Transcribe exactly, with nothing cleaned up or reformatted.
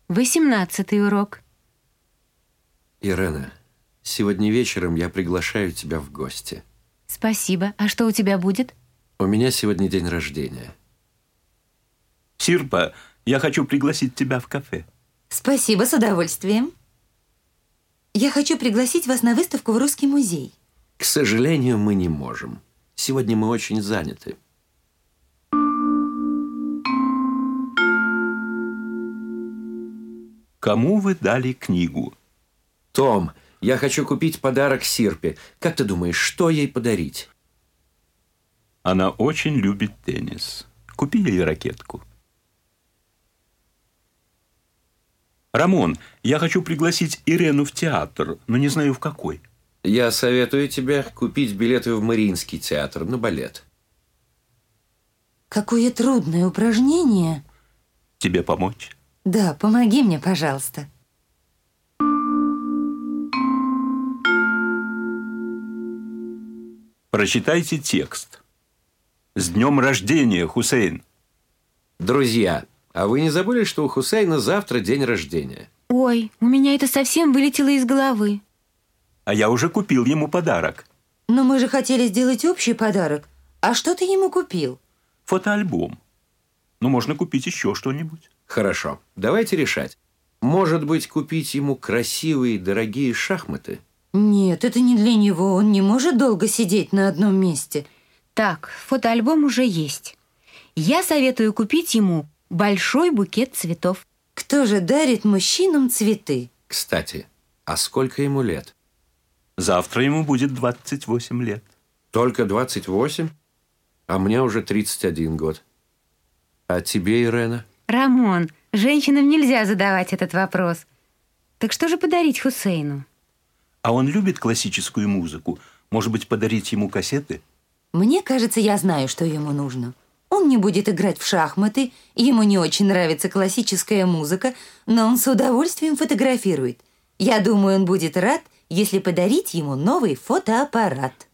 Восемнадцатый урок. Ирена, сегодня вечером я приглашаю тебя в гости. Спасибо. А что у тебя будет? У меня сегодня день рождения. Сирпа, я хочу пригласить тебя в кафе. Спасибо, с удовольствием. Я хочу пригласить вас на выставку в Русский музей. К сожалению, мы не можем. Сегодня мы очень заняты. Кому вы дали книгу? Том, я хочу купить подарок Сирпе. Как ты думаешь, что ей подарить? Она очень любит теннис. Купи ей ракетку. Рамон, я хочу пригласить Ирену в театр, но не знаю в какой. Я советую тебе купить билеты в Мариинский театр на балет. Какое трудное упражнение. Тебе помочь? Да, помоги мне, пожалуйста. Прочитайте текст. С днем рождения, Хусейн! Друзья, а вы не забыли, что у Хусейна завтра день рождения? Ой, у меня это совсем вылетело из головы. А я уже купил ему подарок. Но мы же хотели сделать общий подарок. А что ты ему купил? Фотоальбом. Ну, можно купить еще что-нибудь. Хорошо, давайте решать. Может быть, купить ему красивые, дорогие шахматы? Нет, это не для него. Он не может долго сидеть на одном месте. Так, фотоальбом уже есть. Я советую купить ему большой букет цветов. Кто же дарит мужчинам цветы? Кстати, а сколько ему лет? Завтра ему будет двадцать восемь лет. Только двадцать восемь? А мне уже тридцать один год. А тебе, Ирена? Рамон, женщинам нельзя задавать этот вопрос. Так что же подарить Хусейну? А он любит классическую музыку. Может быть, подарить ему кассеты? Мне кажется, я знаю, что ему нужно. Он не будет играть в шахматы, ему не очень нравится классическая музыка, но он с удовольствием фотографирует. Я думаю, он будет рад, если подарить ему новый фотоаппарат.